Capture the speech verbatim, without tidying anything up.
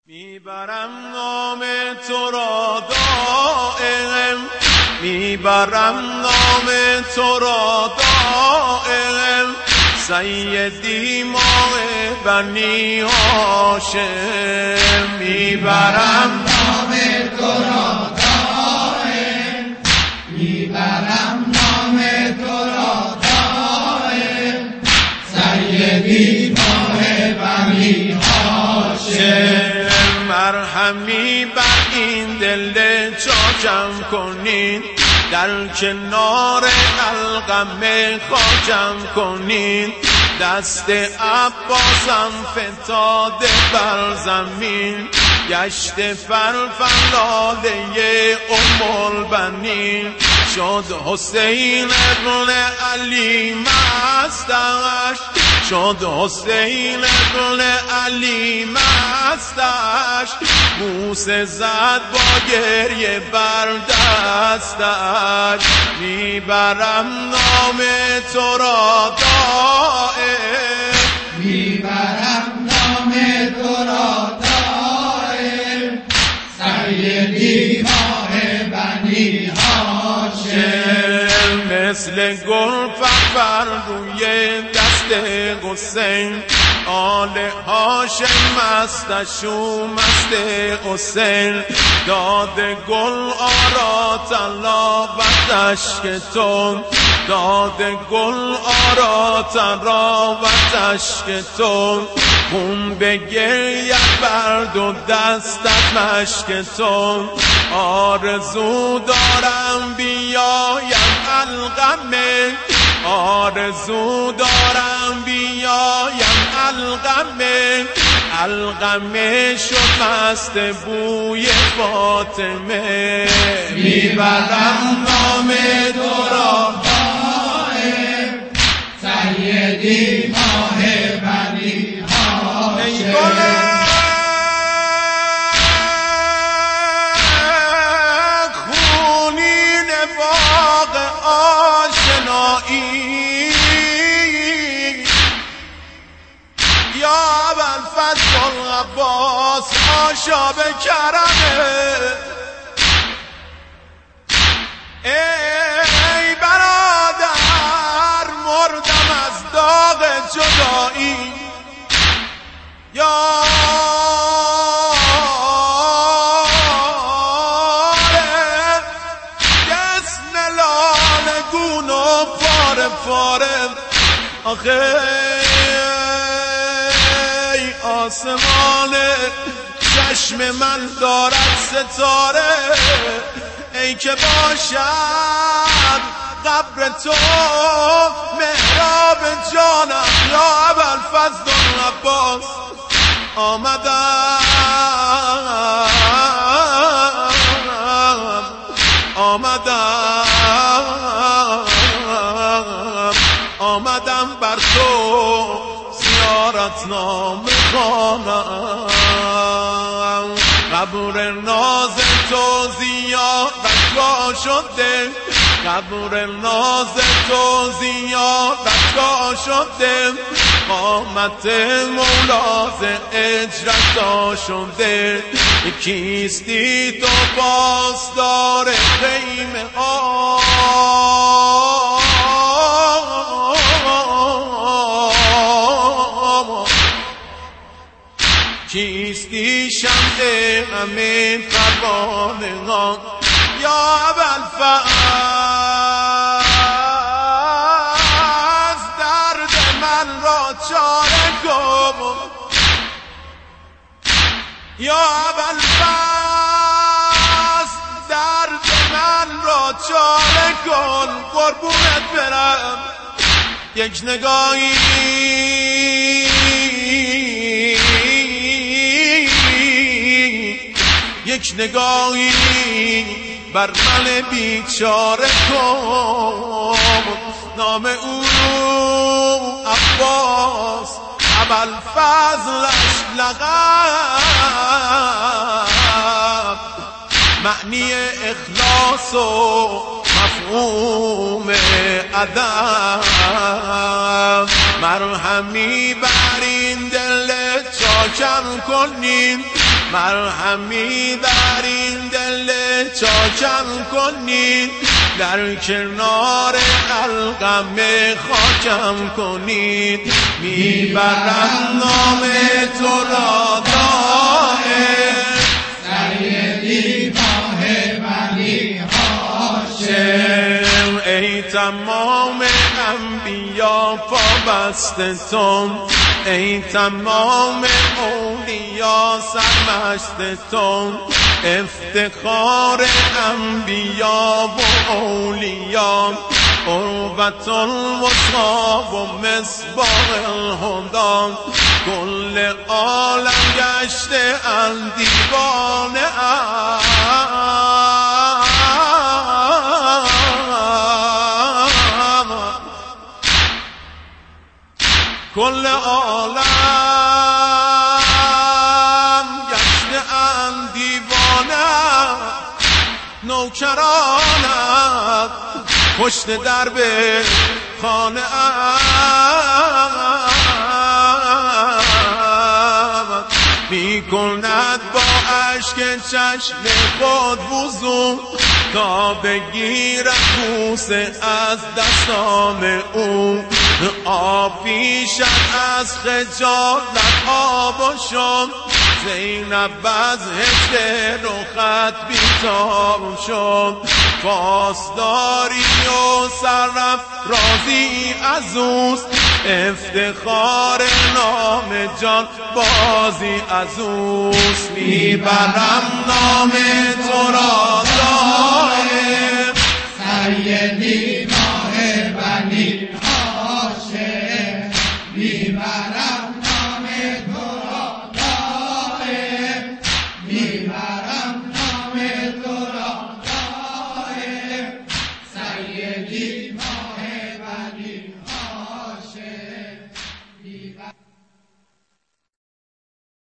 میبرم نام تو را دائم، میبرم نام تو را دائم، سیدی ماه بنی هاشم. میبرم نام تو را دائم، میبرم نام تو را دائم، سیدی ماه بنی هاشم. مرهمی بر این دل چاکم کنین، در کنار القم خاکم کنین، دست عباسم فتاده بر زمین، گشت فرفلاده ام البنین، شد حسین ابن علی مستش، شد حسین ابن علی مستش، بوسه زد با گریه بر دستش. میبرم نام تو را دائم، میبرم نام تو را دائم، سیدی ماه بنی هاشم. مثل گل فرفر روی دست حسین، آل هاشم مستشو مست حسین، داد گل آرا تلاوتش که تو، داد گل آرا تلاوتش که تو، خون به گریه برد و دستت مشک تو. آرزو دارم بیایم القمه، آرزو دارم بیایم القمه، القمه شد مست بوی فاطمه. میبرم نام تو را دائم، سیدی ماه بنی هاشم. خونین باغ آشنایی، یا ابوالفضل العباس آشاب کرمه. ای برادر مردم از داغ جدایی، یا جسم لاله گون و پاره پاره. آخه ای آسمان چشم من دارد ستاره، ای که باشد قبر تو محراب جانم. یا ابوالفضل العباس آمدم آمدم آمدم بر تو زیارت نامه خوانم. قبر ناز تو زیارتگاه شده، قبر ناز تو زیارتگاه شده، قامت مولاز اجرتا شده. کیستی تو پاسدار خیمه ها، کیستی شمع همه پروانه ها. یا ابوالفضل درد من را چاره کن، یا ابوالفضل درد من را چاره کن. قربونت برم یک نگاهی یک نگاهی بر من بیچاره کن. نام او عباس، ابوالفضلش لقب، معنی اخلاص و مفهوم ادب. مرهمی بر این دل چاکم کنین، مرهمی در این دل چاکم کنید، در کنار القم خاکم کنید. میبرم نام تو را دائم، سیدی ماه بنی هاشم. ای تمام انبیا پابستتون، ای تمام اولیا سرمستتون. افتخار انبیا و اولیا، قربت الوسطی و مصباح الهدی. کل عالم گشته اند دیوانه کل عالم گشته اند دیوانه، نوکرانت پشت درب خانه می کند با اشک چشم خود وضو، تا بگیرد بوسه از دستان او. آب پیشد از خجالت آب شد، زینب از هجر رخت بیتاب شد. پاسداری و سرف راضی از اوست، افتخار نام جان بازی از اوست. میبرم نام تو را دائم، سیدی ماه بنی هاشم. میبرم نام تو را دائم، میبرم نام تو را دائم، سیدی ماه